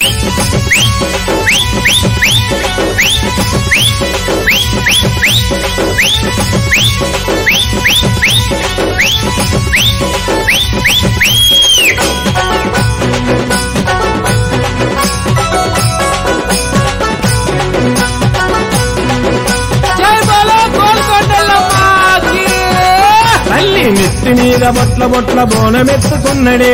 నెత్తి మీద బొట్ల బొట్ల బోనమెత్తుకున్నడే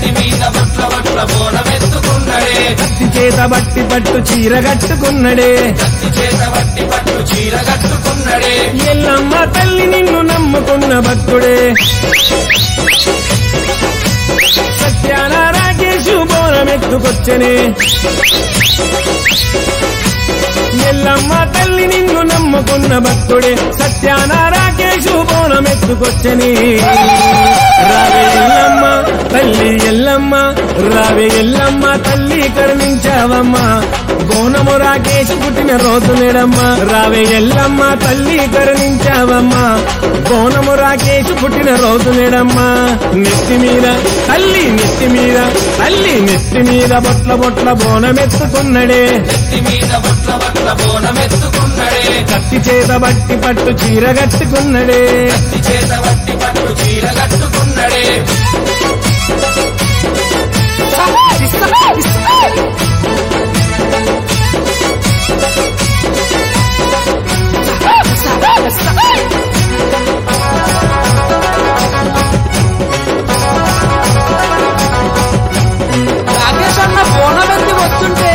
కత్తి చేత బట్టి పట్టు చీర కట్టుకున్నడే ఎల్లమ్మ తల్లి నిన్ను నమ్ముకున్న భక్తుడే సత్యాన రాకేశు బోనమెత్తుకొచ్చనే ఎల్లమ్మ తల్లి నిన్ను నమ్ముకున్న భక్తుడే సత్యాన రాకేశు బోనమెత్తుకొచ్చని రావే ఎల్లమ్మ తల్లి ఎల్లమ్మ రావే ఎల్లమ్మ తల్లి కరుణించావమ్మా బోనము రాకేశు పుట్టిన రోజు నేడమ్మా రావే ఎల్లమ్మ తల్లి కరుణించావమ్మా బోనము రాకేశు పుట్టిన రోజు నేడమ్మా నెత్తి మీద తల్లి నెత్తి మీద తల్లి నెత్తి మీద బొట్ల బొట్ల బోనమెత్తుకున్నడే కత్తి చేత బట్టి పట్టు చీర కట్టుకున్నడే రాకేష్ అన్న బోనమెత్తి వస్తుంటే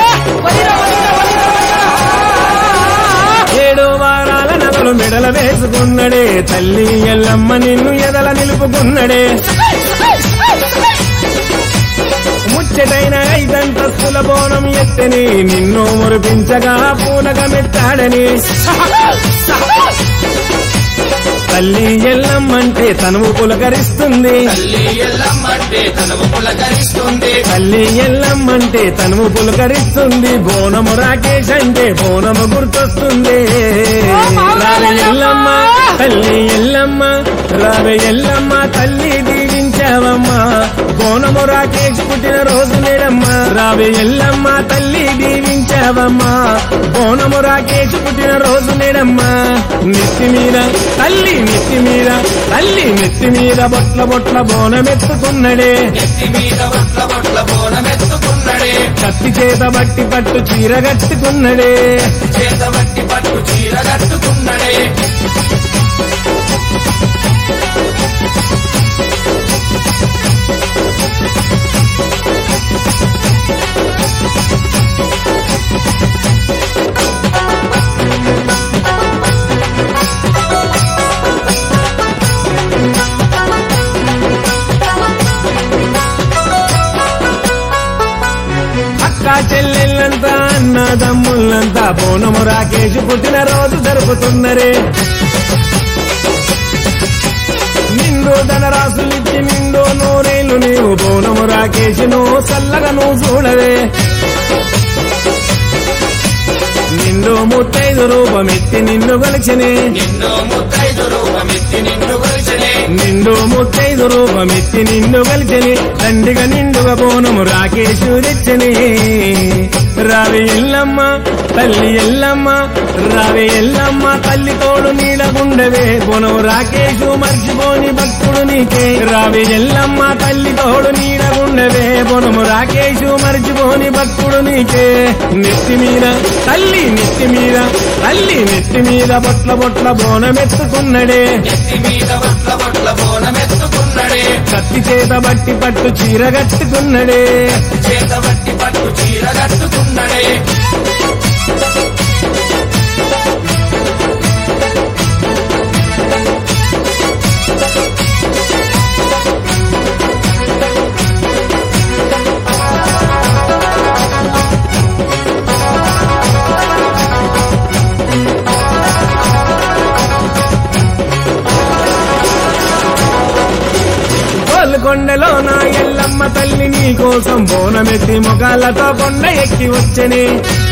7 వారాల నగలు మెడల వేసుకున్నడే తల్లి ఎల్లమ్మ నిన్ను ఎదల నిలుపుకున్నడే ముచ్చటైన 5 అంతస్తుల బోనం ఎత్తని నిన్ను మురిపించగా పూనకమెత్తాడని తల్లి ఎల్లమ్మంటే తనువు పులకరిస్తుంది తల్లి ఎల్లమ్మంటే తనువు పులకరిస్తుంది బోనము రాకేష్ అంటే బోనము గుర్తొస్తుంది రావే ఎల్లమ్మ తల్లి ఎల్లమ్మ రావే ఎల్లమ్మ తల్లి దీవించావమ్మా బోనము రాకేష్ పుట్టిన రోజు నేడమ్మా రావే ఎల్లమ్మ తల్లి దీవించావమ్మా బోనము రాకేష్ పుట్టిన రోజు నేడమ్మా నెత్తి మీద తల్లి నెత్తి మీద తల్లి నెత్తి మీద బొట్ల బొట్ల బోనమెత్తుకున్నడే కత్తి చేత బట్టి పట్టు చీర కట్టుకున్నడే చెల్లెళ్ళంతా అన్నదమ్ముళ్ళంతా బోనము రాకేష్ పుట్టిన రోజు జరుపుతున్నరే నిండు ధనరాసులిచ్చి నిండు నూరేళ్లు నీవు బోనము రాకేష్ నువ్వు చల్లగా నువ్వు చూడవే నిండు 35 రూపమెత్తి నిన్ను గొలిచనే నిండు 35 రూపమెత్తి నిన్ను గలిచని దండిగా నిండుగా బోనము రాకేశు తెచ్చని రావే ఎల్లమ్మ తల్లి ఎల్లమ్మ రావే ఎల్లమ్మ తల్లి తోడు నీడగుండవే బోనము రాకేశు మర్చిపోని భక్తుడు నీకే రావే ఎల్లమ్మ తల్లి తోడు నీడగుండవే బోనము రాకేశు మర్చిపోని భక్తుడు నీకే నెత్తి మీద తల్లి నెత్తి మీద తల్లి నెత్తి మీద బొట్ల బొట్ల బోనమెత్తుకున్నడే కత్తి చేత బట్టి పట్టు చీర కట్టుకున్నడే కొండలో నా ఎల్లమ్మ తల్లి నీ కోసం బోనమెత్తి మొగాలతో కొండ ఎక్కి వచ్చని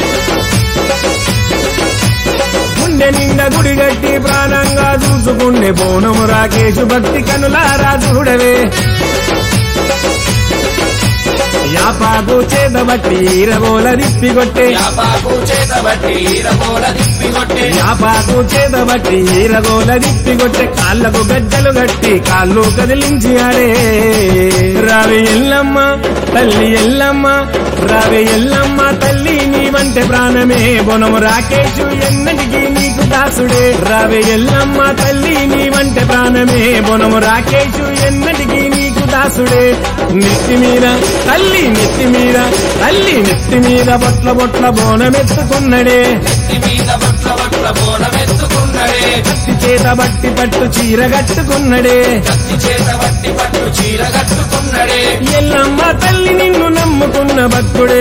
గుండె నిండా గుడి గట్టి ప్రాణంగా చూసుకుండే బోనము రాకేశు భక్తి కనులారా చూడవే యాపాకు చేతబట్టి ఈరగోల దిప్పిగొట్టే యాపాకు చేతబట్టి ఈరగోల దిప్పిగొట్టే యాపాకు చేతబట్టి ఈరగోల దిప్పిగొట్టే కాళ్ళకు గజ్జలు గట్టి కాళ్ళు కదిలించి ఆడే రావి ఎల్లమ్మ తల్లి ఎల్లమ్మ రావి ఎల్లమ్మ తల్లి నీవంటే ప్రాణమే బోనము రాకేషు ఎన్నటికీ నీకు దాసుడే రావి ఎల్లమ్మ తల్లి నీవంటే ప్రాణమే బోనము రాకేషు ఎన్నటికీ నీకు దాసుడే నెత్తి మీద తల్లి నెత్తి మీద తల్లి నెత్తి మీద బొట్ల బొట్ల బోనమెత్తుకున్నడే నెత్తి మీద బొట్ల బొట్ల బోనమెత్తుకున్నడే కత్తి చేత బట్టి పట్టు చీర కట్టుకున్నడే కత్తి చేత బట్టి పట్టు చీర కట్టుకున్నడే ఎల్లమ్మ తల్లి నిన్ను నమ్ముకున్న భక్తుడే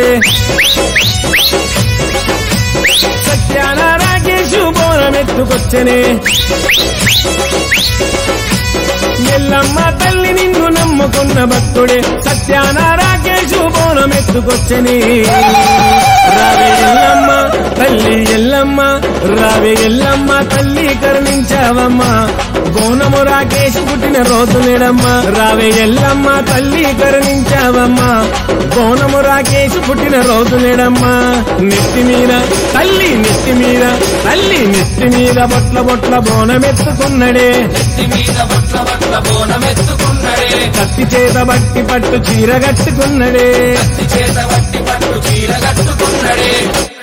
సత్యాన రాకేషు బోనమెత్తుకొచ్చనే ఎల్లమ్మ తల్లి నిన్ను నమ్ముకున్న భక్తుడే సత్యాన రాకేషు బోనమెత్తుకొచ్చని రావే ఎల్లమ్మ తల్లి ఎల్లమ్మ రావే ఎల్లమ్మ తల్లి కరుణించావమ్మా బోనము రాకేష్ పుట్టిన రోజు నేడమ్మా రావే ఎల్లమ్మ తల్లి కరుణించావమ్మా బోనము రాకేష్ పుట్టిన రోజు నేడమ్మా నెత్తి మీద తల్లి నెత్తి మీద తల్లి నెత్తి మీద బొట్ల బొట్ల బోనమెత్తుకున్నడే నెత్తి మీద బొట్ల బొట్ల బోనమెత్తుకున్నడే కత్తి చేత బట్టి పట్టు చీర కట్టుకున్నడే కత్తి చేత బట్టి పట్టు చీర కట్టుకున్నడే